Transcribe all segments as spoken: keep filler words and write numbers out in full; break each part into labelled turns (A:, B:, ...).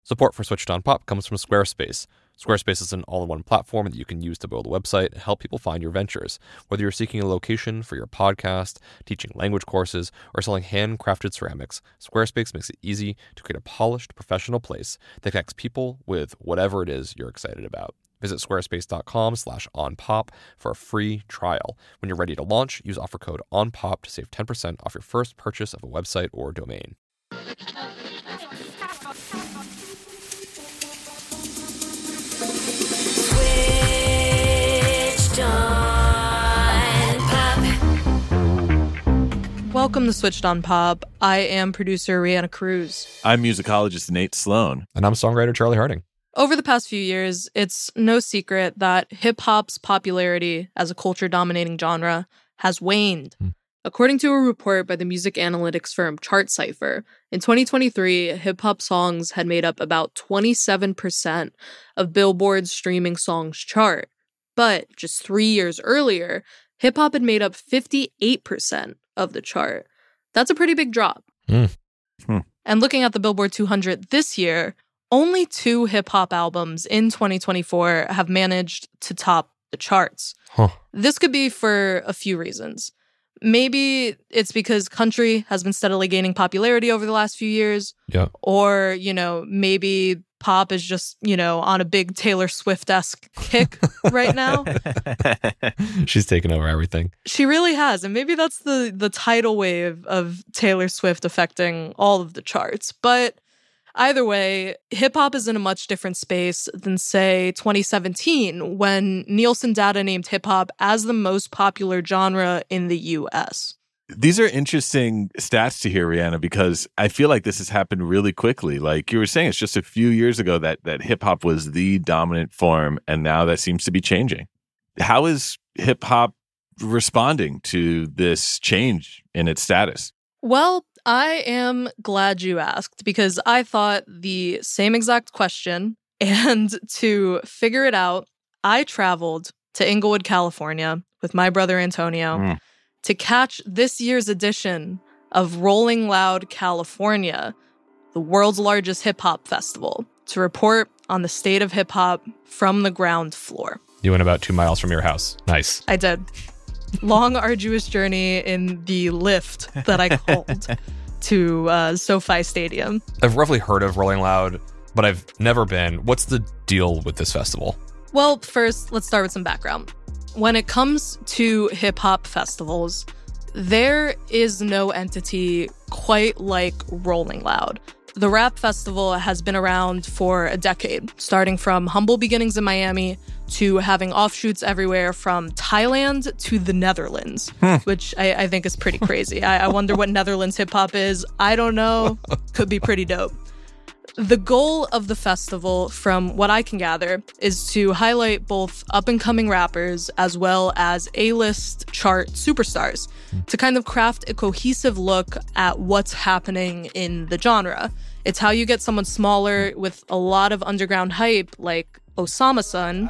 A: Support for Switched on Pop comes from Squarespace. Squarespace is an all-in-one platform that you can use to build a website and help people find your ventures. Whether you're seeking a location for your podcast, teaching language courses, or selling handcrafted ceramics, Squarespace makes it easy to create a polished, professional place that connects people with whatever it is you're excited about. Visit squarespace.com slash onpop for a free trial. When you're ready to launch, use offer code ONPOP to save ten percent off your first purchase of a website or domain.
B: Welcome to Switched on Pop. I am producer Rihanna Cruz.
C: I'm musicologist Nate Sloan.
A: And I'm songwriter Charlie Harding.
B: Over the past few years, it's no secret that hip-hop's popularity as a culture-dominating genre has waned. Hmm. According to a report by the music analytics firm Chartcipher, in twenty twenty-three, hip-hop songs had made up about twenty-seven percent of Billboard's streaming songs chart. But just three years earlier, hip-hop had made up fifty-eight percent of the chart. That's a pretty big drop.
A: Mm.
C: Hmm.
B: And looking at the Billboard two hundred this year, only two hip-hop albums in twenty twenty-four have managed to top the charts.
A: Huh.
B: This could be for a few reasons. Maybe it's because country has been steadily gaining popularity over the last few years.
A: Yeah.
B: Or, you know, maybe pop is just, you know, on a big Taylor Swift-esque kick right now.
A: She's taken over everything.
B: She really has. And maybe that's the, the tidal wave of Taylor Swift affecting all of the charts. But either way, hip-hop is in a much different space than, say, twenty seventeen, when Nielsen data named hip-hop as the most popular genre in the U S.
C: These are interesting stats to hear, Rihanna, because I feel like this has happened really quickly. Like you were saying, it's just a few years ago that, that hip-hop was the dominant form, and now that seems to be changing. How is hip-hop responding to this change in its status?
B: Well, I am glad you asked, because I thought the same exact question. And to figure it out, I traveled to Inglewood, California with my brother Antonio mm. to catch this year's edition of Rolling Loud California, the world's largest hip-hop festival, to report on the state of hip-hop from the ground floor.
A: You went about two miles from your house. Nice.
B: I did. Long, arduous journey in the lift that I called to uh, SoFi Stadium.
A: I've roughly heard of Rolling Loud, but I've never been. What's the deal with this festival?
B: Well, first, let's start with some background. When it comes to hip-hop festivals, there is no entity quite like Rolling Loud. The rap festival has been around for a decade, starting from humble beginnings in Miami to having offshoots everywhere from Thailand to the Netherlands, hmm. which I, I think is pretty crazy. I, I wonder what Netherlands hip-hop is. I don't know. Could be pretty dope. The goal of the festival, from what I can gather, is to highlight both up-and-coming rappers as well as A-list chart superstars to kind of craft a cohesive look at what's happening in the genre. It's how you get someone smaller with a lot of underground hype, like Osama Sun,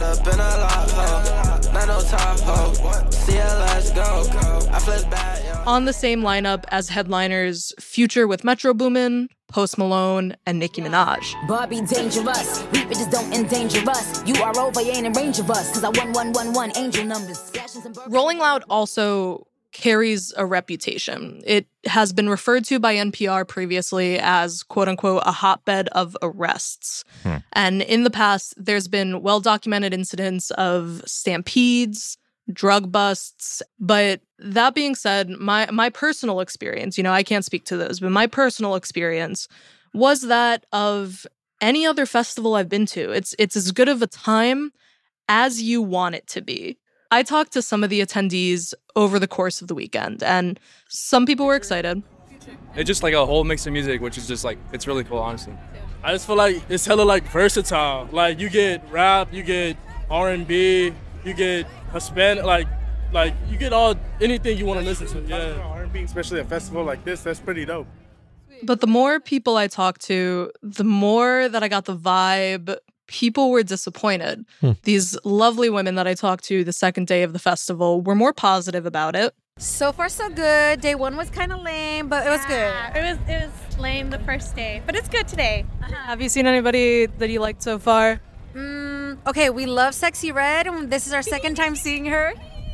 B: on the same lineup as headliners Future with Metro Boomin, Post Malone, and Nicki Minaj.
D: Barbie dangerous, we bitches don't endanger us. You are over, you ain't in range of us, cause I one one one one angel numbers.
B: Rolling Loud also carries a reputation. It has been referred to by N P R previously as, quote-unquote, a hotbed of arrests. Hmm. And in the past, there's been well-documented incidents of stampedes, drug busts. But that being said, my my personal experience, you know, I can't speak to those, but my personal experience was that of any other festival I've been to. It's it's as good of a time as you want it to be. I talked to some of the attendees over the course of the weekend, and some people were excited.
E: It's just like a whole mix of music, which is just like, it's really cool, honestly. I just feel like it's hella like versatile. Like you get rap, you get R and B, you get Hispanic, like like you get all anything you want to listen to. Yeah,
F: R and B, especially a festival like this, that's pretty dope.
B: But the more people I talked to, the more that I got the vibe people were disappointed. Hmm. These lovely women that I talked to the second day of the festival were more positive about it.
G: So far, so good. Day one was kind of lame, but it was
H: Yeah,
G: good.
H: It was it was lame the first day, but it's good today.
B: Have you seen anybody that you liked so far?
G: Mm, okay, we love Sexy Red, and this is our second time seeing her.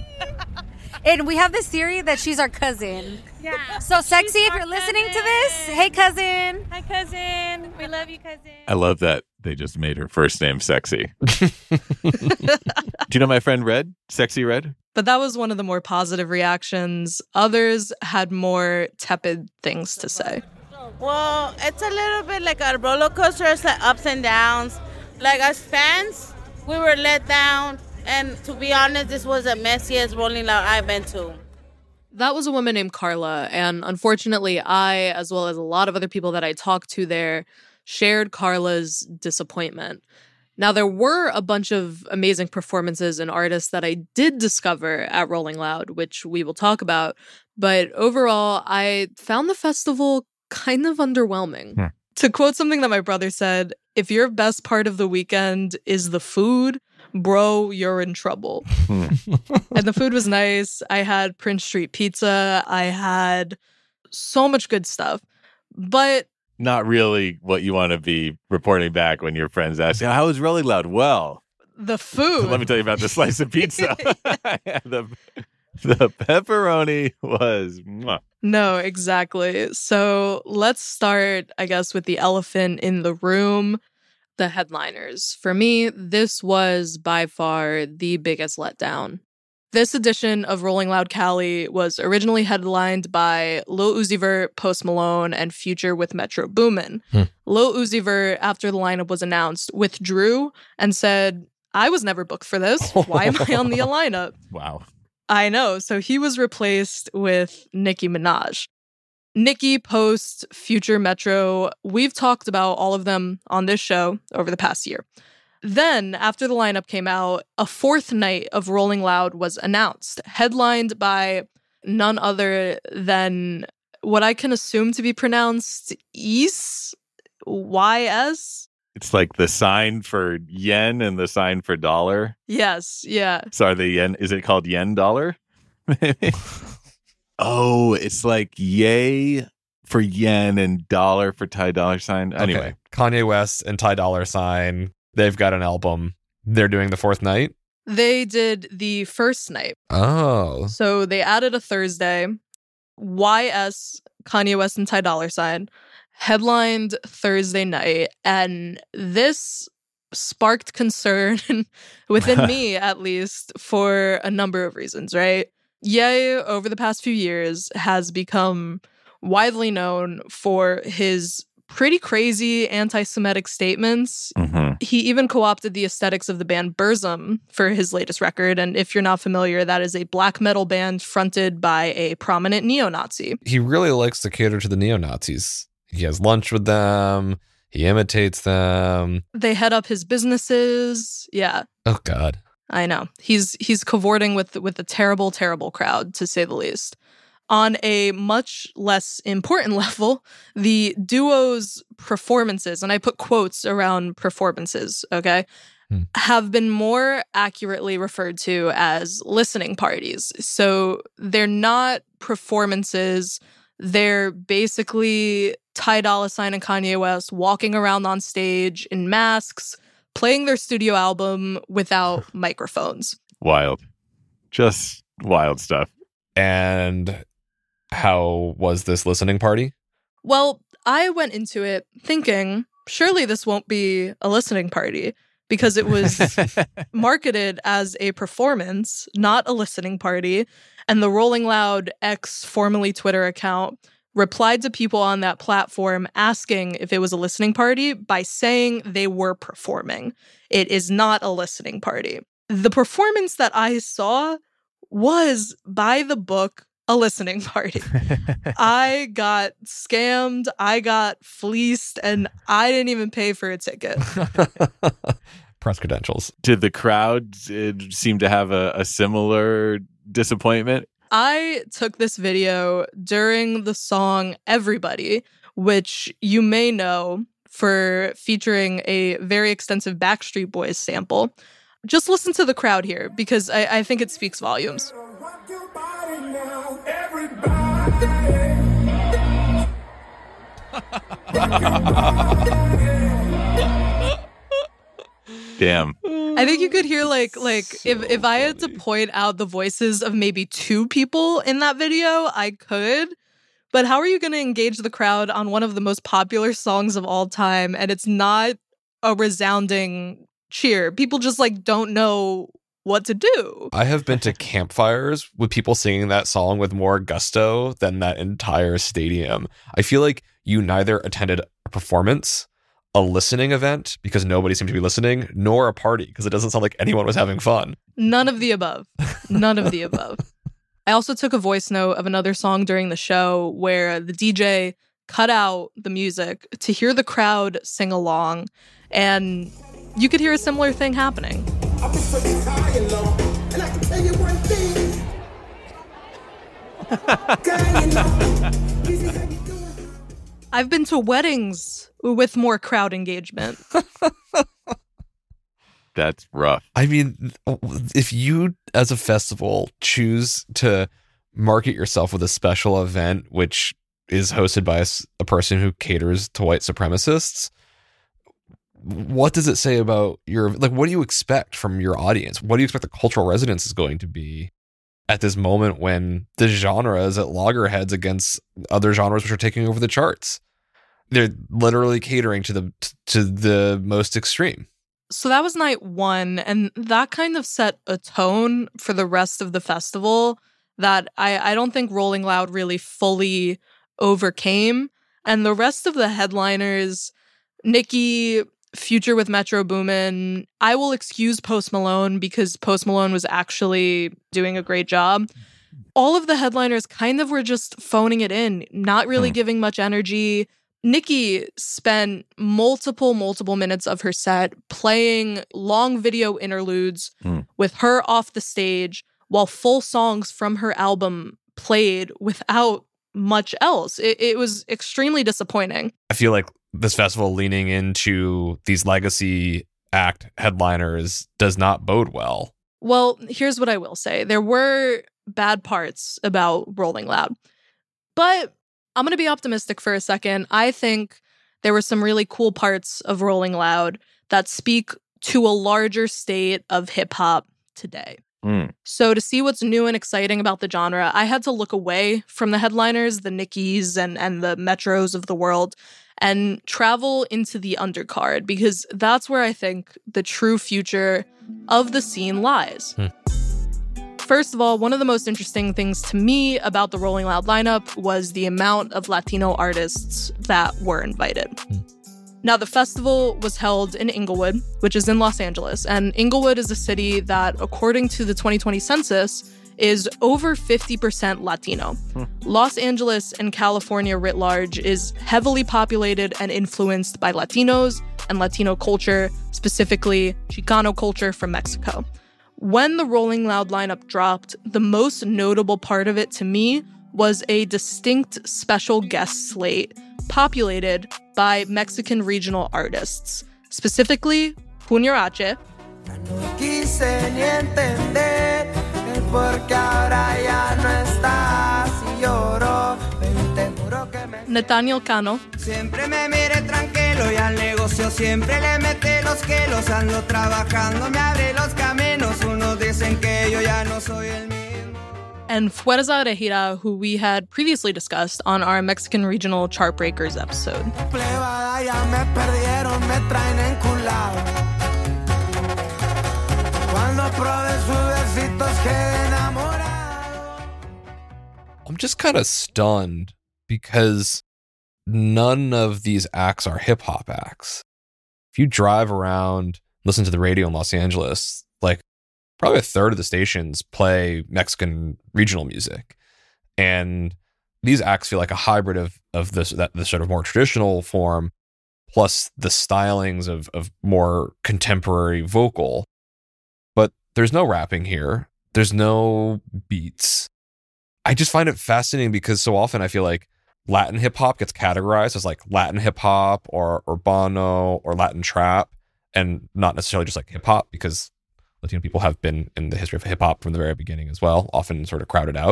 G: And we have this theory that she's our cousin.
H: Yeah.
G: So, Sexy,
H: She's
G: if
H: our
G: you're listening to
H: cousin.
G: this, hey, cousin.
H: Hi, cousin. We love you, cousin.
C: I love that they just made her first name Sexy. Do you know my friend Red? Sexy Red?
B: But that was one of the more positive reactions. Others had more tepid things to say.
I: Well, it's a little bit like a roller coaster. It's like ups and downs. Like as fans, we were let down. And to be honest, this was the messiest Rolling Loud I've been to.
B: That was a woman named Carla. And unfortunately, I, as well as a lot of other people that I talked to there, shared Carla's disappointment. Now, there were a bunch of amazing performances and artists that I did discover at Rolling Loud, which we will talk about. But overall, I found the festival kind of underwhelming.
C: Hmm.
B: To quote something that my brother said, if your best part of the weekend is the food, bro, you're in trouble. And the food was nice. I had Prince Street Pizza. I had so much good stuff. But
C: Not really what you want to be reporting back when your friends ask you, how was Rolling Loud? Well,
B: the food.
C: let me tell you about the slice of pizza. the, the pepperoni was... mwah.
B: No, exactly. So let's start, I guess, with the elephant in the room, the headliners. For me, this was by far the biggest letdown. This edition of Rolling Loud Cali was originally headlined by Lil Uzi Vert, Post Malone, and Future with Metro Boomin.
A: Hmm.
B: Lil Uzi Vert, after the lineup was announced, withdrew and said, I was never booked for this. Why am I on the lineup?
C: Wow.
B: I know. So he was replaced with Nicki Minaj. Nicki, Post, Future, Metro, we've talked about all of them on this show over the past year. Then, after the lineup came out, a fourth night of Rolling Loud was announced, headlined by none other than what I can assume to be pronounced Is, Y S?
C: It's like the sign for yen and the sign for dollar.
B: Yes, yeah.
C: Sorry, the yen. Is it called yen dollar? Maybe. Oh, it's like yay for yen and dollar for Thai dollar sign. Anyway,
A: Okay. Kanye West and Ty Dolla Sign, they've got an album. They're doing the fourth night.
B: They did the first night.
A: Oh.
B: So they added a Thursday. Y S, Kanye West and Ty Dolla Sign, headlined Thursday night. And this sparked concern within me, at least, for a number of reasons, right? Ye, over the past few years, has become widely known for his pretty crazy anti-Semitic statements.
C: Mhm.
B: He even co-opted the aesthetics of the band Burzum for his latest record. And if you're not familiar, that is a black metal band fronted by a prominent neo-Nazi.
A: He really likes to cater to the neo-Nazis. He has lunch with them. He imitates them.
B: They head up his businesses. Yeah,
A: Oh, God.
B: I know. He's he's cavorting with with a terrible, terrible crowd, to say the least. On a much less important level, the duo's performances, and I put quotes around performances, okay,
A: Hmm.
B: have been more accurately referred to as listening parties. So they're not performances. They're basically Ty Dolla Sign and Kanye West walking around on stage in masks, playing their studio album without microphones.
C: Wild. Just wild stuff.
A: And how was this listening party?
B: Well, I went into it thinking, surely this won't be a listening party, because it was marketed as a performance, not a listening party. And the Rolling Loud X, formerly Twitter account, replied to people on that platform asking if it was a listening party by saying they were performing. It is not a listening party. The performance that I saw was, by the book, a listening party. I got scammed, I got fleeced, and I didn't even pay for a ticket.
A: Press credentials.
C: Did the crowd uh, seem to have a, a similar disappointment?
B: I took this video during the song Everybody, which you may know for featuring a very extensive Backstreet Boys sample. Just listen to the crowd here, because I, I think it speaks volumes.
J: Rock your body now.
C: Damn.
B: I think you could hear like like so if if I had to point out the voices of maybe two people in that video, I could. But how are you going to engage the crowd on one of the most popular songs of all time and it's not a resounding cheer? People just like don't know what to do.
A: I have been to campfires with people singing that song with more gusto than that entire stadium. I feel like you neither attended a performance, a listening event because nobody seemed to be listening, nor a party because it doesn't sound like anyone was having fun.
B: None of the above. None of the above. I also took a voice note of another song during the show where the D J cut out the music to hear the crowd sing along, and you could hear a similar thing happening. I've been to weddings with more crowd engagement.
C: That's rough.
A: I mean, if you, as a festival, choose to market yourself with a special event, which is hosted by a, a person who caters to white supremacists, what does it say about your, like, what do you expect from your audience? What do you expect the cultural resonance is going to be at this moment when the genre is at loggerheads against other genres which are taking over the charts? They're literally catering to the to the most extreme.
B: So that was night one, and that kind of set a tone for the rest of the festival that I, I don't think Rolling Loud really fully overcame. And the rest of the headliners, Nicki, Future with Metro Boomin, I will excuse Post Malone because Post Malone was actually doing a great job. All of the headliners kind of were just phoning it in, not really mm. giving much energy. Nicki spent multiple, multiple minutes of her set playing long video interludes mm. with her off the stage while full songs from her album played without much else. It, it was extremely disappointing.
A: I feel like this festival leaning into these legacy act headliners does not bode well.
B: Well, here's what I will say. There were bad parts about Rolling Loud, but I'm going to be optimistic for a second. I think there were some really cool parts of Rolling Loud that speak to a larger state of hip-hop today. Mm. So to see what's new and exciting about the genre, I had to look away from the headliners, the Nickis and, and the Metros of the world, and travel into the undercard, because that's where I think the true future of the scene lies. Mm. First of all, one of the most interesting things to me about the Rolling Loud lineup was the amount of Latino artists that were invited. Mm. Now, the festival was held in Inglewood, which is in Los Angeles, and Inglewood is a city that, according to the twenty twenty census, is over fifty percent Latino. Hmm. Los Angeles and California writ large is heavily populated and influenced by Latinos and Latino culture, specifically Chicano culture from Mexico. When the Rolling Loud lineup dropped, the most notable part of it to me was a distinct special guest slate populated by Mexican regional artists, specifically Junior H, Nathaniel Cano,
J: Siempre me mire tranquilo y al negocio siempre le mete los kilos. Ando trabajando, me abre los caminos. Unos dicen que yo ya no soy el mismo.
B: And Fuerza Regida, who we had previously discussed on our Mexican Regional Chart Breakers episode.
A: I'm just kind of stunned because none of these acts are hip-hop acts. If you drive around, listen to the radio in Los Angeles, like probably a third of the stations play Mexican regional music. And these acts feel like a hybrid of of this that the sort of more traditional form plus the stylings of of more contemporary vocal. But there's no rapping here. There's no beats. I just find it fascinating because so often I feel like Latin hip hop gets categorized as like Latin hip hop or urbano or Latin trap, and not necessarily just like hip hop, because Latino people have been in the history of hip hop from the very beginning as well, often sort of crowded out.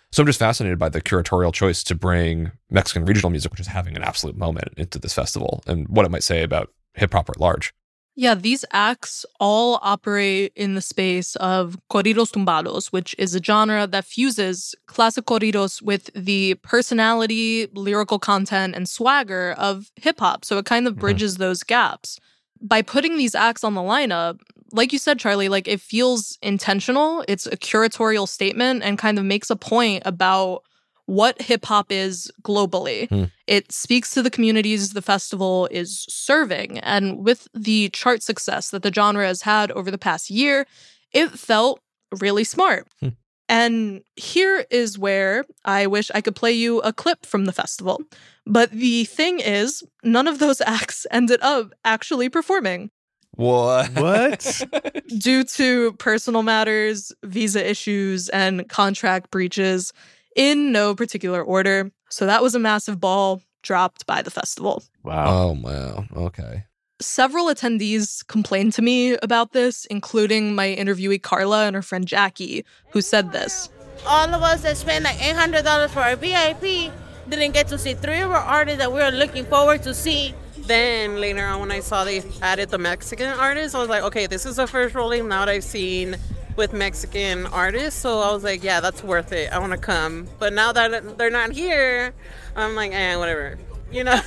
A: So I'm just fascinated by the curatorial choice to bring Mexican regional music, which is having an absolute moment, into this festival, and what it might say about hip-hop at large.
B: Yeah, these acts all operate in the space of corridos tumbados, which is a genre that fuses classic corridos with the personality, lyrical content, and swagger of hip-hop. So it kind of bridges mm-hmm. those gaps. By putting these acts on the lineup, like you said, Charlie, like it feels intentional. It's a curatorial statement and kind of makes a point about what hip-hop is globally. Mm. It speaks to the communities the festival is serving. And with the chart success that the genre has had over the past year, it felt really smart. Mm. And here is where I wish I could play you a clip from the festival. But the thing is, none of those acts ended up actually performing.
A: What?
C: What?
B: Due to personal matters, visa issues, and contract breaches, in no particular order. So that was a massive ball dropped by the festival.
C: Wow.
A: Oh, wow. Okay.
B: Several attendees complained to me about this, including my interviewee Carla and her friend Jackie, who said this.
I: All of us that spent like eight hundred dollars for our V I P didn't get to see three of our artists that we were looking forward to see.
K: Then later on when I saw they added the Mexican artists, I was like, okay, this is the first Rolling Loud I've seen with Mexican artists. So I was like, yeah, that's worth it. I want to come. But now that they're not here, I'm like, eh, whatever. You know,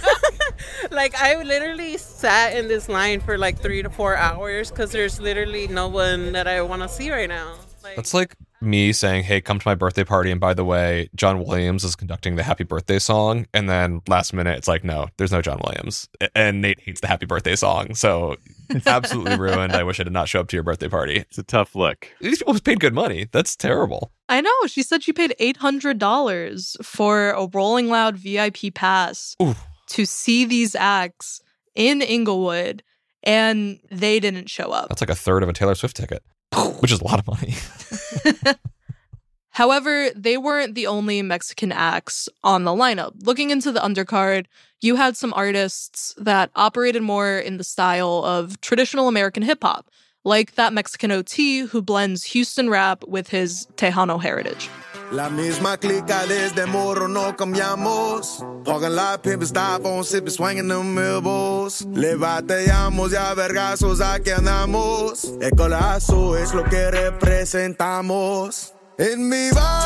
K: like I literally sat in this line for like three to four hours because there's literally no one that I want to see right now. Like,
A: that's like me saying, hey, come to my birthday party. And by the way, John Williams is conducting the happy birthday song. And then last minute, it's like, no, there's no John Williams. And Nate hates the happy birthday song. So absolutely ruined. I wish I did not show up to your birthday party.
C: It's a tough look.
A: These people paid good money. That's terrible.
B: I know. She said she paid eight hundred dollars for a Rolling Loud V I P pass
A: Ooh.
B: to see these acts in Inglewood, and they didn't show up.
A: That's like a third of a Taylor Swift ticket, which is a lot of money.
B: However, they weren't the only Mexican acts on the lineup. Looking into the undercard, you had some artists that operated more in the style of traditional American hip-hop, like that Mexican O T who blends Houston rap with his Tejano heritage.
L: La misma clica desde morro no cambiamos. Talking like pimp styrofoam, sipping, swinging them elbows. Le bateamos y a vergazos aquí andamos. El colazo es lo que representamos. En mi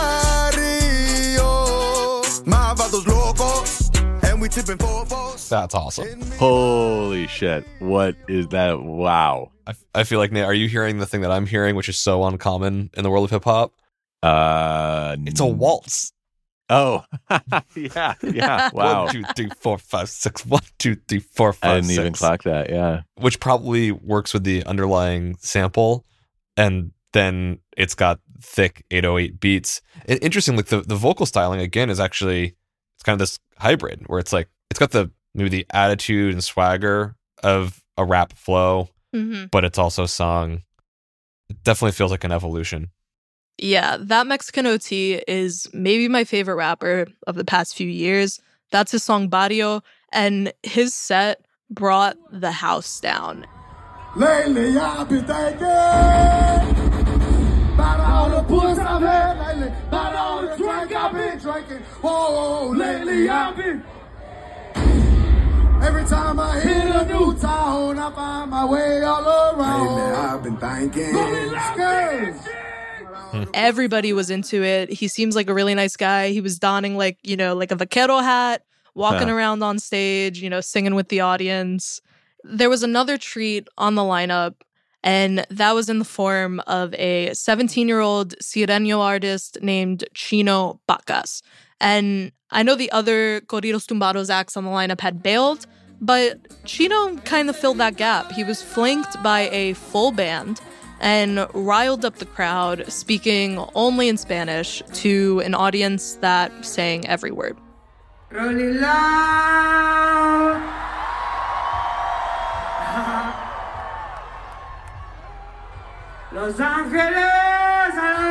L: barrio, más vatos locos. And we tipping fofos.
A: That's awesome.
C: Holy shit. What is that? Wow.
A: I, I feel like, Nate, are you hearing the thing that I'm hearing, which is so uncommon in the world of hip hop?
C: Uh,
A: it's a waltz.
C: Oh, yeah, yeah. Wow.
A: One, two, three, four, five, six. One, two, three, four, five,
C: I didn't
A: six.
C: even clock that. Yeah,
A: which probably works with the underlying sample, and then it's got thick eight oh eight beats. And interesting, like the the vocal styling again is actually it's kind of this hybrid where it's like it's got the maybe the attitude and swagger of a rap flow,
B: mm-hmm.
A: but it's also sung. It definitely feels like an evolution.
B: Yeah, that Mexican O T is maybe my favorite rapper of the past few years. That's his song Barrio, and his set brought the house down.
L: Lately I've been thinking about all the puss I've had lately, about all the drink I've been drinking. Oh, lately I've been. Every time I hit a new town, I find my way all around. Lately I've been thinking.
B: Everybody was into it. He seems like a really nice guy. He was donning like, you know, like a vaquero hat, walking
C: Huh.
B: around on stage, you know, singing with the audience. There was another treat on the lineup, and that was in the form of a seventeen-year-old Sierreño artist named Chino Pacas. And I know the other Corridos Tumbados acts on the lineup had bailed, but Chino kind of filled that gap. He was flanked by a full band and riled up the crowd, speaking only in Spanish to an audience that sang every word.
L: Rolling loud. Los Ángeles,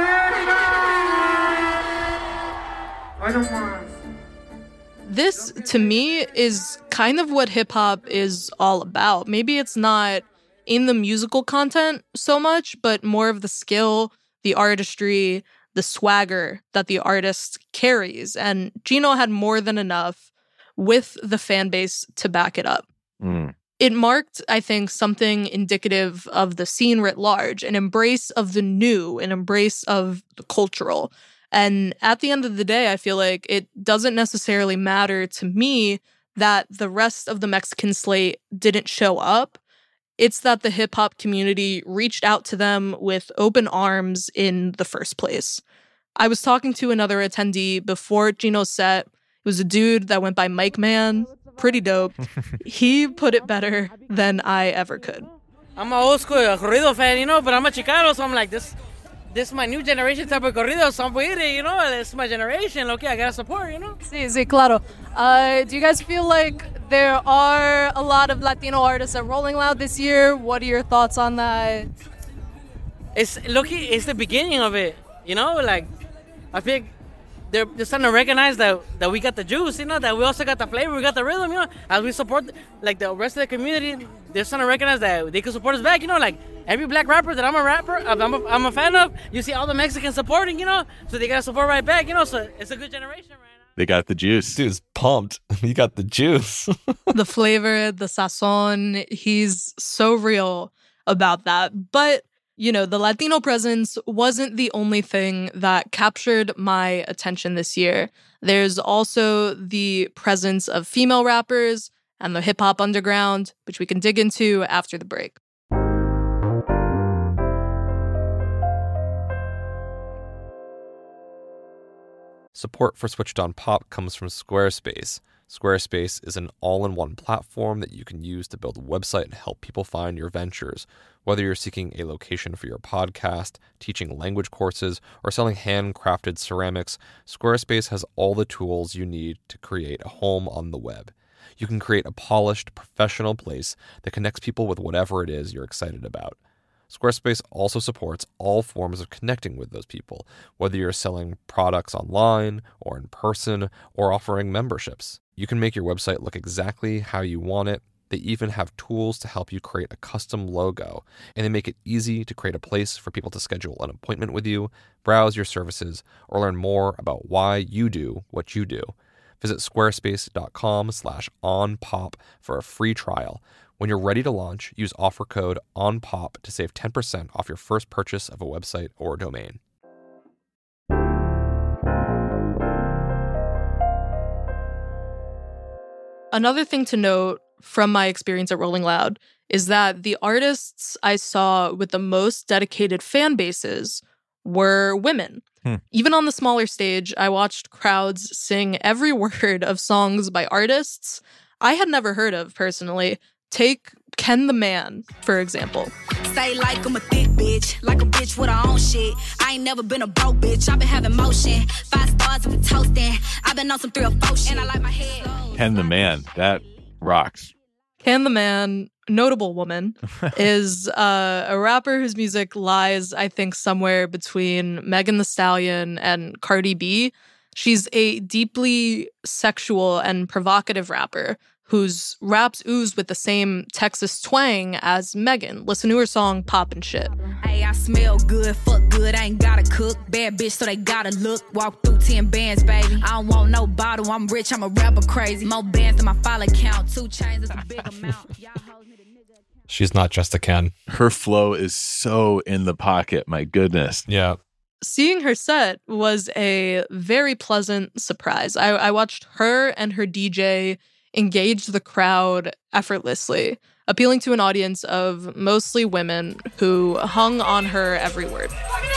L: América.
B: This, to me, is kind of what hip-hop is all about. Maybe it's not in the musical content so much, but more of the skill, the artistry, the swagger that the artist carries. And Gino had more than enough with the fan base to back it up.
C: Mm.
B: It marked, I think, something indicative of the scene writ large, an embrace of the new, an embrace of the cultural. And at the end of the day, I feel like it doesn't necessarily matter to me that the rest of the Mexican slate didn't show up. It's that the hip-hop community reached out to them with open arms in the first place. I was talking to another attendee before Gino's set. It was a dude that went by Mike Man. Pretty dope. He put it better than I ever could.
M: I'm an old school corrido fan, you know, but I'm a Chicano, so I'm like, this this is my new generation type of corrido, so I'm with it, you know, it's my generation, okay, I gotta support, you know?
B: Sí, sí, claro. Uh, do you guys feel like there are a lot of Latino artists at Rolling Loud this year? What are your thoughts on that?
M: It's, look, it's the beginning of it, you know, like, I think they're, they're starting to recognize that, that we got the juice, you know, that we also got the flavor, we got the rhythm, you know, as we support, like, the rest of the community, they're starting to recognize that they can support us back, you know, like, every black rapper that I'm a rapper, I'm a, I'm a fan of, you see all the Mexicans supporting, you know, so they got to support right back, you know, so it's a good generation right now.
C: They got the juice.
A: Dude's pumped. You got the juice.
B: The flavor, the sazon, he's so real about that. But, you know, the Latino presence wasn't the only thing that captured my attention this year. There's also the presence of female rappers and the hip-hop underground, which we can dig into after the break.
A: Support for Switched On Pop comes from Squarespace. Squarespace is an all-in-one platform that you can use to build a website and help people find your ventures. Whether you're seeking a location for your podcast, teaching language courses, or selling handcrafted ceramics, Squarespace has all the tools you need to create a home on the web. You can create a polished, professional place that connects people with whatever it is you're excited about. Squarespace also supports all forms of connecting with those people, whether you're selling products online or in person or offering memberships. You can make your website look exactly how you want it. They even have tools to help you create a custom logo, and they make it easy to create a place for people to schedule an appointment with you, browse your services, or learn more about why you do what you do. Visit squarespace.com slash onpop for a free trial. When you're ready to launch, use offer code ONPOP to save ten percent off your first purchase of a website or domain.
B: Another thing to note from my experience at Rolling Loud is that the artists I saw with the most dedicated fan bases were women. Hmm. Even on the smaller stage, I watched crowds sing every word of songs by artists I had never heard of personally. Take Ken the Man, for example.
D: Say like I'm a thick bitch, like a bitch with her own shit. I ain't never been a broke bitch, I've been having motion. Five stars with toasting, I've been on some three or four shit. And I like my head.
C: Ken the Man, that rocks.
B: Ken the Man, notable woman, is uh, a rapper whose music lies, I think, somewhere between Megan Thee Stallion and Cardi B. She's a deeply sexual and provocative rapper whose raps ooze with the same Texas twang as Megan. Listen to her song, Poppin' Shit.
D: Hey, I smell good, fuck good, I ain't gotta cook. Bad bitch, so they gotta look. Walk through ten bands, baby. I don't want no bottle, I'm rich, I'm a rapper crazy. More bands than my follow count. Two chains is a big amount.
A: She's not just a Ken.
C: Her flow is so in the pocket, my goodness.
A: Yeah.
B: Seeing her set was a very pleasant surprise. I, I watched her and her D J engage the crowd effortlessly, appealing to an audience of mostly women who hung on her every word.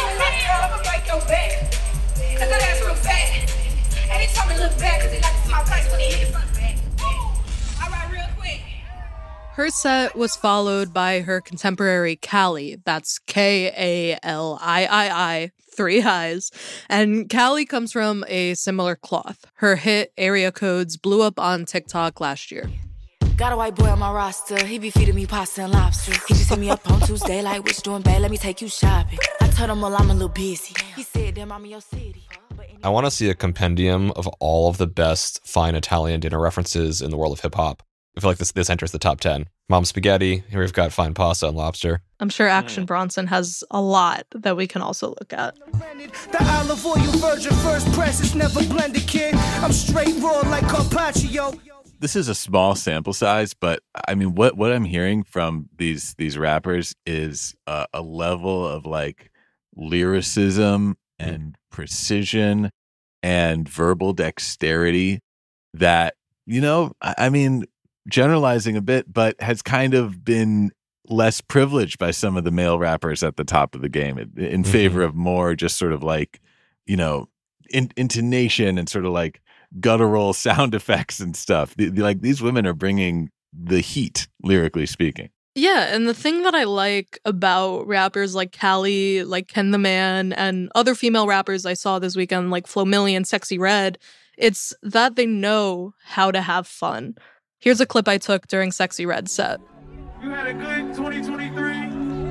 B: Her set was followed by her contemporary Kali, that's K A L I I I, three highs, and Kali comes from a similar cloth. Her hit Area Codes blew up on TikTok last year.
N: Got a white boy on my roster, he be feeding me pasta and lobster. He just hit me up on Tuesday like, what you doing, babe? Let me take you shopping. I told him, well, I'm a little busy. He said, damn, I'm in your city.
A: I want to see a compendium of all of the best fine Italian dinner references in the world of hip-hop. I feel like this this enters the top ten. Mom spaghetti, here we've got fine pasta and lobster.
B: I'm sure Action Bronson has a lot that we can also look at.
O: The olive oil virgin first press is never blended, kid. I'm straight raw like Carpaccio.
C: This is a small sample size, but I mean, what, what I'm hearing from these these rappers is uh, a level of like lyricism and precision and verbal dexterity that, you know, I, I mean, generalizing a bit, but has kind of been less privileged by some of the male rappers at the top of the game in, in mm-hmm. favor of more just sort of like, you know, in, intonation and sort of like guttural sound effects and stuff. The, the, like these women are bringing the heat, lyrically speaking.
B: Yeah, and the thing that I like about rappers like Callie, like Ken the Man, and other female rappers I saw this weekend like Flo Milli and Sexy Red, it's that they know how to have fun. Here's a clip I took during Sexy Red's set.
P: You had a good twenty twenty-three.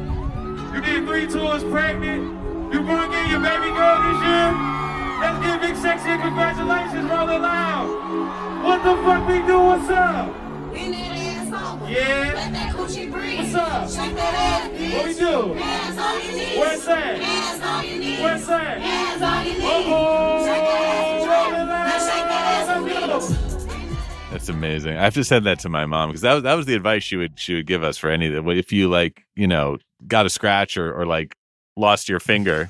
P: You did three tours pregnant. You brought in your baby girl this year. Let's give Big Sexy a congratulations, roll it loud. What the fuck we do? What's up? In that ass over. Yeah. Let that coochie breathe. What's up? Shake that ass, bitch. What we do? Hands on your knees. Where's that? Hands on your knees. Where's that? Hands on your knees. Oh, shake that ass, roll it loud. Now shake that ass, bitch.
C: That's amazing. I have to send that to my mom because that was that was the advice she would she would give us for any of that. If you like, you know, got a scratch or or like lost your finger,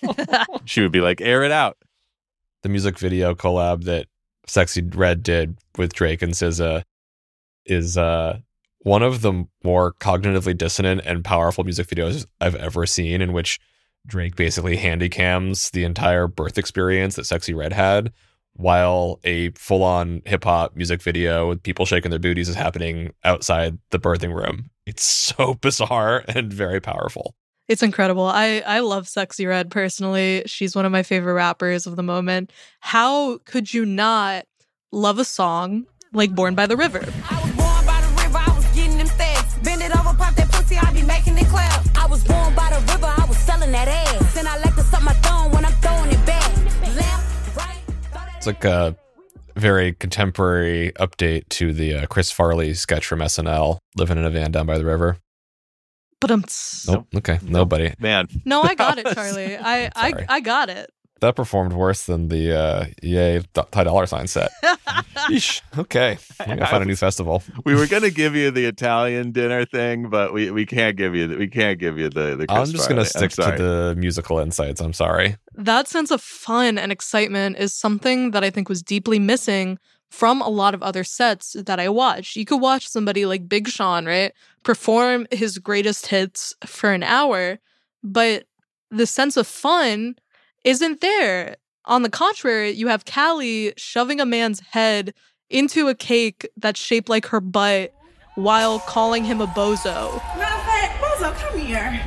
C: she would be like, air it out.
A: The music video collab that Sexy Red did with Drake and S Z A is uh, one of the more cognitively dissonant and powerful music videos I've ever seen, in which Drake basically handycams the entire birth experience that Sexy Red had, while a full-on hip-hop music video with people shaking their booties is happening outside the birthing room. It's so bizarre and very powerful.
B: It's incredible. I, I love Sexy Red personally. She's one of my favorite rappers of the moment. How could you not love a song like Born by the River?
Q: I was born by the river, I was getting them stacks. Bend it over, pop that pussy, I be making it clap. I was born by the river, I was selling that ass. Then I like to suck my thumb when I'm throwing it back. Left, right.
A: It's like a very contemporary update to the uh, Chris Farley sketch from S N L, Living in a Van Down by the River.
B: But I'm
A: nope. Okay, nobody.
C: Man.
B: No, I got it, Charlie. I, I I got it.
A: That performed worse than the uh, Yay Ty Dolla $ign set. Yeesh. Okay, I gotta find a new festival.
C: We were gonna give you the Italian dinner thing, but we, we can't give you the, we can't give you the the. Chris
A: I'm just
C: Farley.
A: gonna stick to the musical insights. I'm sorry.
B: That sense of fun and excitement is something that I think was deeply missing from a lot of other sets that I watched. You could watch somebody like Big Sean, right, perform his greatest hits for an hour, but the sense of fun isn't there. On the contrary, you have Callie shoving a man's head into a cake that's shaped like her butt while calling him a bozo.
R: Matter of fact, bozo, come here.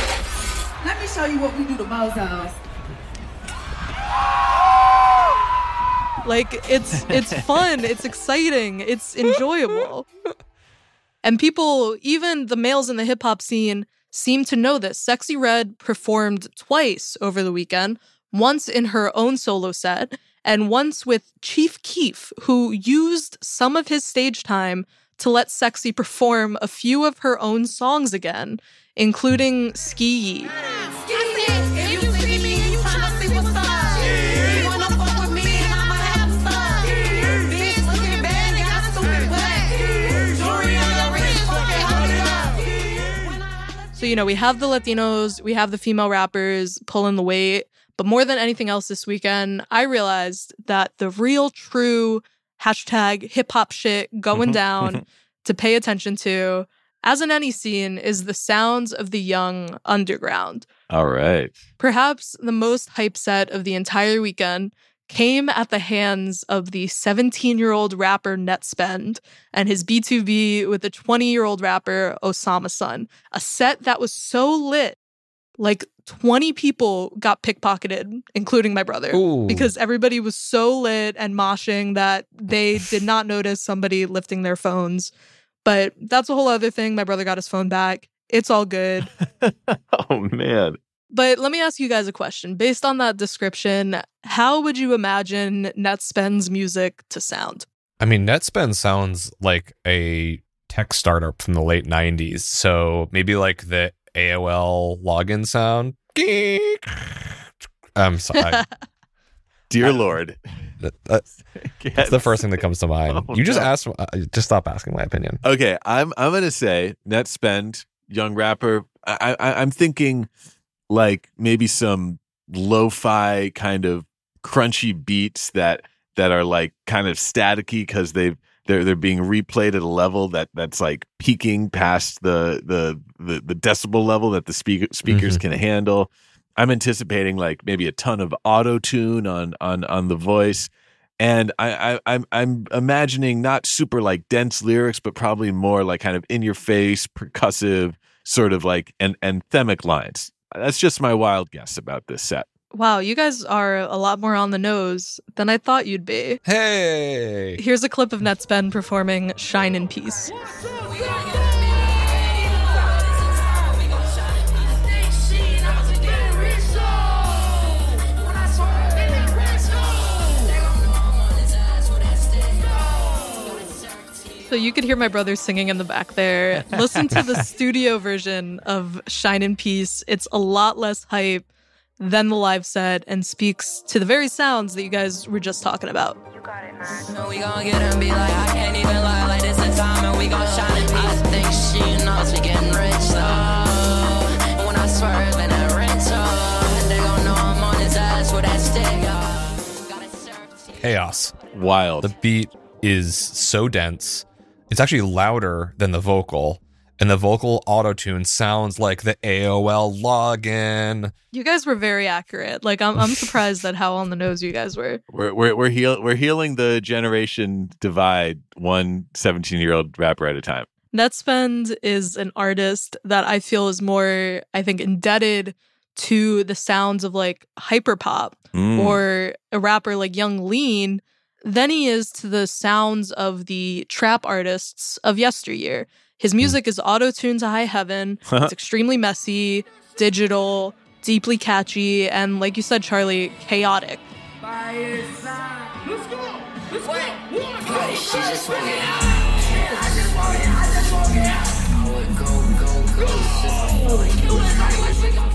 R: Let me show you what we do to bozos.
B: Like, it's it's fun, it's exciting, it's enjoyable. And people, even the males in the hip-hop scene, seem to know this. Sexy Red performed twice over the weekend, once in her own solo set, and once with Chief Keef, who used some of his stage time to let Sexy perform a few of her own songs again, including Ski Yee. So, you know, we have the Latinos, we have the female rappers pulling the weight, but more than anything else this weekend, I realized that the real true hashtag hip hop shit going down to pay attention to, as in any scene, is the sounds of the young underground.
C: All right.
B: Perhaps the most hype set of the entire weekend came at the hands of the seventeen-year-old rapper Netspend and his B two B with the twenty-year-old rapper Osama Sun. A set that was so lit, like twenty people got pickpocketed, including my brother,
A: Ooh.
B: because everybody was so lit and moshing that they did not notice somebody lifting their phones. But that's a whole other thing. My brother got his phone back. It's all good.
C: Oh, man.
B: But let me ask you guys a question. Based on that description, how would you imagine Netspend's music to sound?
A: I mean, Netspend sounds like a tech startup from the late nineties. So maybe like the A O L login sound. I'm sorry.
C: Dear Lord.
A: That, that's, that's the first thing that comes to mind.
C: Oh,
A: you just
C: no.
A: asked, uh, just stop asking my opinion.
C: Okay, I'm I'm gonna say net spend, young rapper. I, I I'm thinking like maybe some lo-fi kind of crunchy beats that that are like kind of staticky because they've they're they're being replayed at a level that that's like peaking past the the the, the decibel level that the speaker, speakers
A: Mm-hmm.
C: can handle. I'm anticipating like maybe a ton of auto tune on on on the voice, and I, I I'm I'm imagining not super like dense lyrics, but probably more like kind of in your face, percussive, sort of like an anthemic lines. That's just my wild guess about this set.
B: Wow, you guys are a lot more on the nose than I thought you'd be.
A: Hey!
B: Here's a clip of Netspend performing Shine in Peace. So you could hear my brother singing in the back there. Listen to the studio version of Shine in Peace. It's a lot less hype than the live set and speaks to the very sounds that you guys were just talking about.
Q: No, we gon' get and be like, I can't even lie, like this is time and we gon' shine in peace. I think she knows we getting rich, though. When I swerve in that rental, they gon' know I'm on his ass with that stick.
A: Chaos.
C: Wild.
A: The beat is so dense. It's actually louder than the vocal, and the vocal auto-tune sounds like the A O L login.
B: You guys were very accurate. Like, I'm I'm surprised at how on the nose you guys were.
C: We're we're we're, heal- we're healing the generation divide, one seventeen-year-old rapper at a time.
B: Netspend is an artist that I feel is more, I think, indebted to the sounds of like hyperpop
C: Mm.
B: or a rapper like Young Lean than he is to the sounds of the trap artists of yesteryear. His music is auto-tuned to high heaven. It's extremely messy, digital, deeply catchy, and like you said, Charlie, chaotic.
P: Let's go. Let's go. One,
Q: She just want it out. I just want it. I just want it out. I would go, go, go.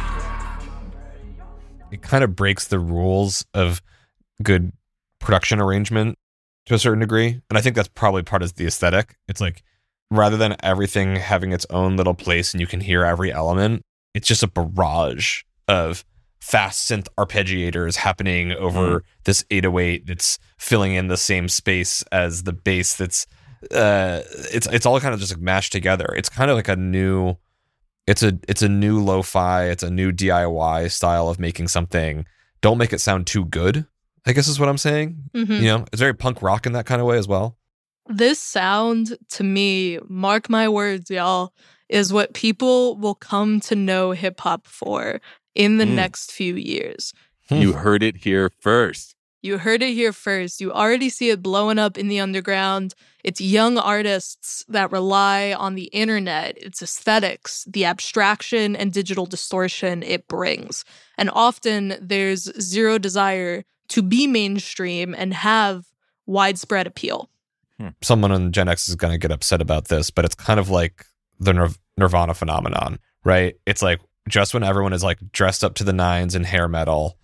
A: It kind of breaks the rules of good production arrangement to a certain degree. And I think that's probably part of the aesthetic. It's like, rather than everything having its own little place and you can hear every element, it's just a barrage of fast synth arpeggiators happening over
C: Mm.
A: this eight oh eight that's filling in the same space as the bass that's uh it's it's all kind of just like mashed together. It's kind of like a new it's a it's a new lo-fi, it's a new D I Y style of making something. Don't make it sound too good, I guess is what I'm saying.
B: Mhm.
A: You know, it's very punk rock in that kind of way as well.
B: This sound, to me, mark my words, y'all, is what people will come to know hip hop for in the
C: Mm.
B: next few years.
C: You heard it here first.
B: You heard it here first. You already see it blowing up in the underground. It's young artists that rely on the internet, its aesthetics, the abstraction and digital distortion it brings. And often there's zero desire to be mainstream and have widespread appeal.
A: Someone on Gen X is going to get upset about this, but it's kind of like the Nir- Nirvana phenomenon, right? It's like just when everyone is like dressed up to the nines in hair metal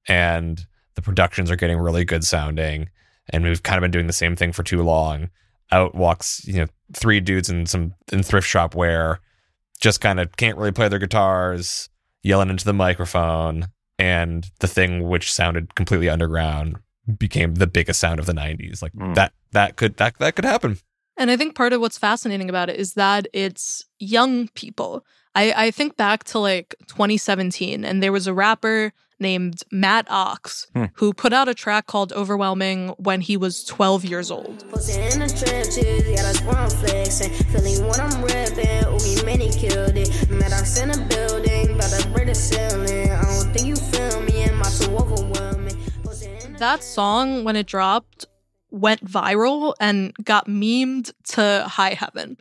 A: and the productions are getting really good sounding and we've kind of been doing the same thing for too long, out walks, you know, three dudes in some in thrift shop wear, just kind of can't really play their guitars, yelling into the microphone, and the thing which sounded completely underground became the biggest sound of the nineties. Like
C: Mm.
A: that that could that that could happen.
B: And I think part of what's fascinating about it is that it's young people. I, I think back to like twenty seventeen, and there was a rapper named Matt Ox
C: Hmm.
B: who put out a track called Overwhelming when he was twelve years old.
Q: Posted in the trenches, got us ground flexing. Feeling what I'm repping, we many killed it. Met us in a building, about to break the ceiling. I don't think you feel me, and my too overwhelming.
B: That song, when it dropped, went viral and got memed to high heaven.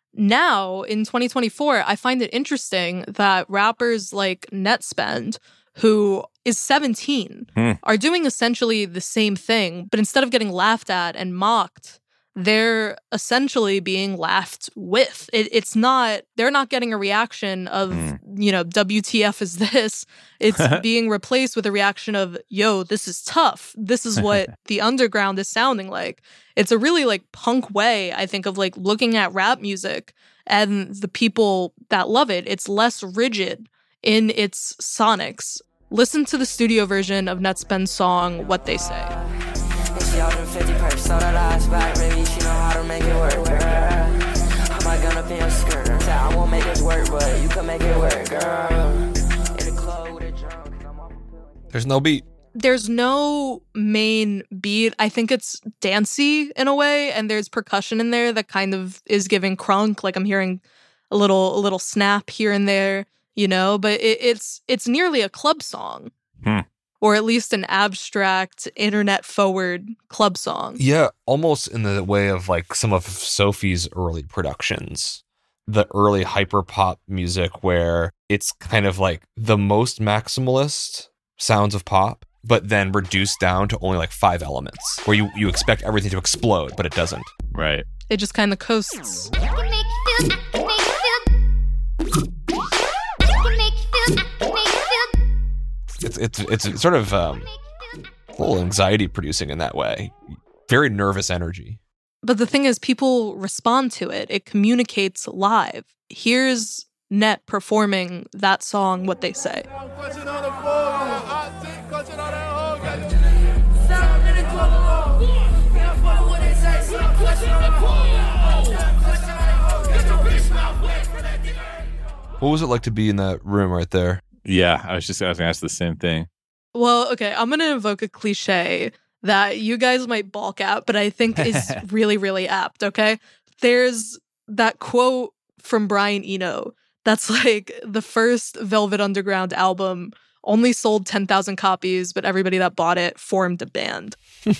B: Now, in twenty twenty-four, I find it interesting that rappers like Netspend, who is seventeen,
C: Hmm.
B: are doing essentially the same thing, but instead of getting laughed at and mocked they're essentially being laughed with. It, it's not, they're not getting a reaction of, mm. you know, W T F is this. It's being replaced with a reaction of, yo, this is tough. This is what the underground is sounding like. It's a really like punk way, I think, of like looking at rap music and the people that love it. It's less rigid in its sonics. Listen to the studio version of Netspend's song, What They Say.
Q: She offered fifty perks, so that ass back, baby, she know how to make it work, girl. Put my gun up in your skirt, say I won't make it work, but you can make it work, girl. In the club with a drunk, I'm off.
A: There's no beat.
B: There's no main beat. I think it's dancey in a way, and there's percussion in there that kind of is giving crunk, like I'm hearing a little a little snap here and there, you know, but it, it's it's nearly a club song.
C: Hmm.
B: Or at least an abstract, internet-forward club song.
A: Yeah, almost in the way of like some of Sophie's early productions. The early hyperpop music where it's kind of like the most maximalist sounds of pop, but then reduced down to only like five elements. Where you, you expect everything to explode, but it doesn't.
C: Right.
B: It just kind of coasts.
A: It's it's it's sort of um, a little anxiety producing in that way. Very nervous energy.
B: But the thing is, people respond to it. It communicates live. Here's Net performing that song, What They Say.
A: What was it like to be in that room right there?
C: Yeah, I was just I was gonna ask the same thing.
B: Well, okay, I'm gonna invoke a cliche that you guys might balk at, but I think is really, really apt, okay? There's that quote from Brian Eno that's like, the first Velvet Underground album only sold ten thousand copies, but everybody that bought it formed a band.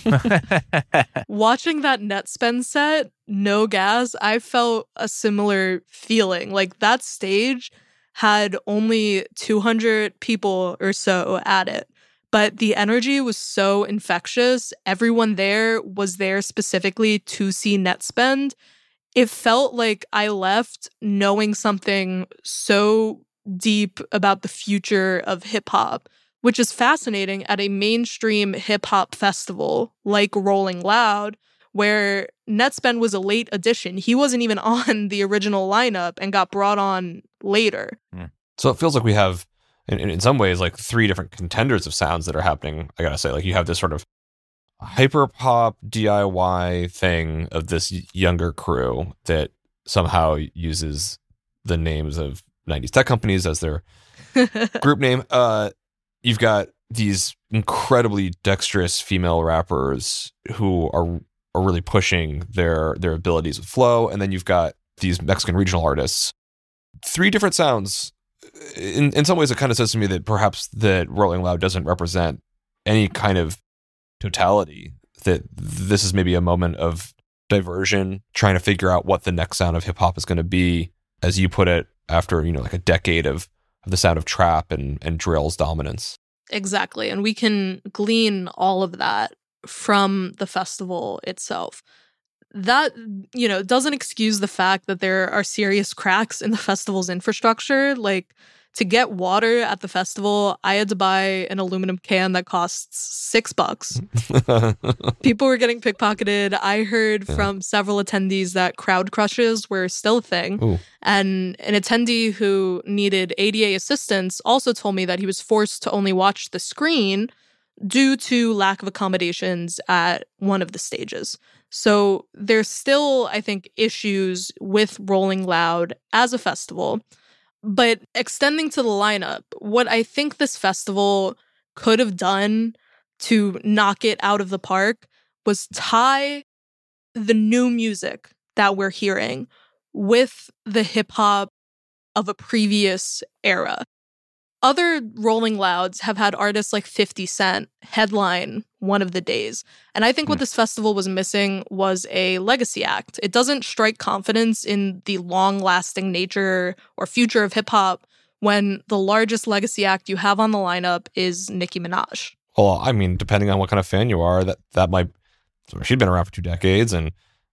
B: Watching that Netspend set, no gas, I felt a similar feeling. Like that stage had only two hundred people or so at it, but the energy was so infectious. Everyone there was there specifically to see Netspend. It felt like I left knowing something so deep about the future of hip-hop, which is fascinating at a mainstream hip-hop festival like Rolling Loud, where Netspend was a late addition. He wasn't even on the original lineup and got brought on later.
A: So it feels like we have, in, in some ways, like three different contenders of sounds that are happening. I gotta say, like you have this sort of hyper pop D I Y thing of this younger crew that somehow uses the names of nineties tech companies as their group name. Uh, you've got these incredibly dexterous female rappers who are are really pushing their their abilities with flow, and then you've got these Mexican regional artists. Three different sounds. In in some ways, it kind of says to me that perhaps that Rolling Loud doesn't represent any kind of totality. That this is maybe a moment of diversion, trying to figure out what the next sound of hip hop is going to be, as you put it, after, you know, like a decade of, of the sound of trap and and drill's dominance.
B: Exactly, and we can glean all of that from the festival itself. That, you know, doesn't excuse the fact that there are serious cracks in the festival's infrastructure. Like, to get water at the festival, I had to buy an aluminum can that costs six bucks. People were getting pickpocketed. I heard yeah. from several attendees that crowd crushes were still a thing.
A: Ooh.
B: And an attendee who needed A D A assistance also told me that he was forced to only watch the screen due to lack of accommodations at one of the stages. So there's still, I think, issues with Rolling Loud as a festival. But extending to the lineup, what I think this festival could have done to knock it out of the park was tie the new music that we're hearing with the hip-hop of a previous era. Other Rolling Louds have had artists like fifty Cent headline one of the days. And I think what this festival was missing was a legacy act. It doesn't strike confidence in the long-lasting nature or future of hip-hop when the largest legacy act you have on the lineup is Nicki Minaj.
A: Well, I mean, depending on what kind of fan you are, that, that might... She'd been around for two decades, and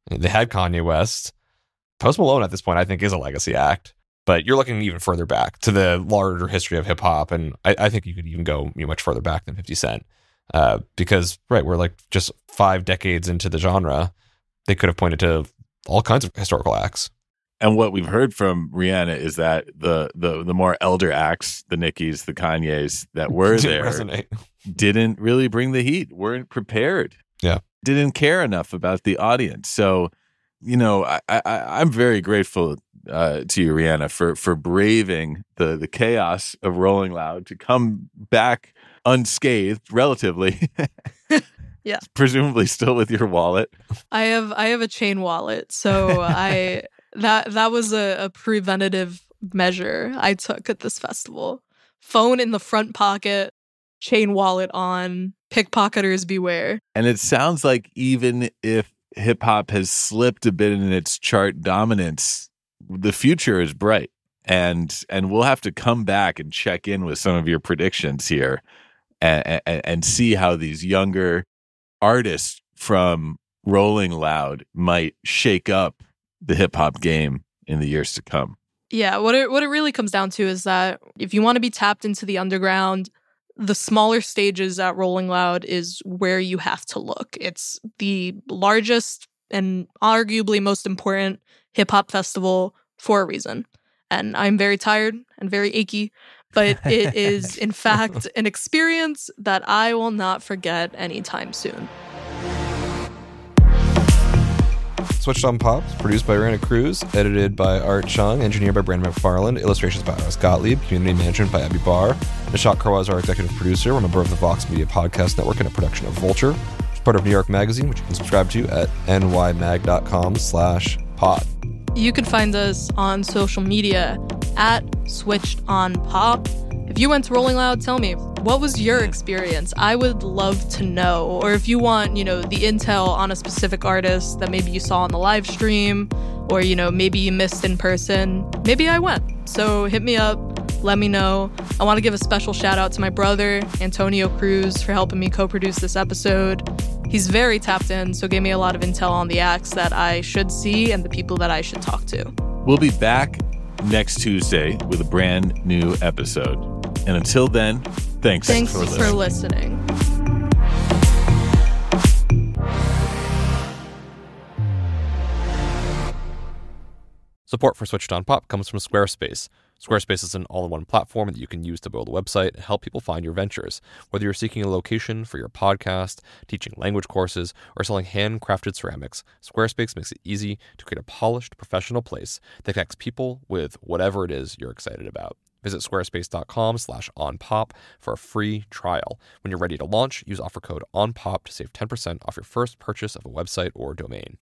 A: They had Kanye West. Post Malone at this point, I think, is a legacy act. But you're looking even further back to the larger history of hip hop, and I, I think you could even go you know, much further back than fifty Cent, uh, because right, we're like just five decades into the genre. They could have pointed to all kinds of historical acts.
C: And what we've heard from Rihanna is that the the the more elder acts, the Nickis, the Kanyes that were there,
A: resonate.
C: didn't really bring the heat, weren't prepared,
A: yeah,
C: didn't care enough about the audience. So, you know, I, I I'm very grateful uh, to you, Rihanna, for for braving the the chaos of Rolling Loud to come back unscathed, relatively.
B: Yeah.
C: Presumably still with your wallet.
B: I have I have a chain wallet, so I that that was a, a preventative measure I took at this festival. Phone in the front pocket, chain wallet on, pickpocketers beware.
C: And it sounds like even if hip hop has slipped a bit in its chart dominance, the future is bright. And and we'll have to come back and check in with some of your predictions here and, and, and see how these younger artists from Rolling Loud might shake up the hip hop game in the years to come.
B: Yeah, what it what it really comes down to is that if you want to be tapped into the underground, the smaller stages at Rolling Loud is where you have to look. It's the largest and arguably most important hip hop festival for a reason. And I'm very tired and very achy, but it is, in fact, an experience that I will not forget anytime soon.
A: Switched on Pop, produced by Rihanna Cruz, edited by Art Chung, engineered by Brandon McFarland, illustrations by Iris Gottlieb, community management by Abby Barr. Nishat Karwa is our executive producer. We're a member of the Vox Media Podcast Network and a production of Vulture. It's part of New York Magazine, which you can subscribe to at nymag.com slash pod.
B: You can find us on social media at Switched on Pop. If you went to Rolling Loud, tell me, what was your experience? I would love to know. Or if you want, you know, the intel on a specific artist that maybe you saw on the live stream, or, you know, maybe you missed in person, maybe I went. So hit me up, let me know. I want to give a special shout out to my brother, Antonio Cruz, for helping me co-produce this episode. He's very tapped in, so gave me a lot of intel on the acts that I should see and the people that I should talk to.
C: We'll be back next Tuesday with a brand new episode. And until then, thanks,
B: thanks
C: for listening.
B: for listening.
A: Support for Switched on Pop comes from Squarespace. Squarespace is an all-in-one platform that you can use to build a website and help people find your ventures. Whether you're seeking a location for your podcast, teaching language courses, or selling handcrafted ceramics, Squarespace makes it easy to create a polished, professional place that connects people with whatever it is you're excited about. Visit squarespace.com slash onpop for a free trial. When you're ready to launch, use offer code ONPOP to save ten percent off your first purchase of a website or domain.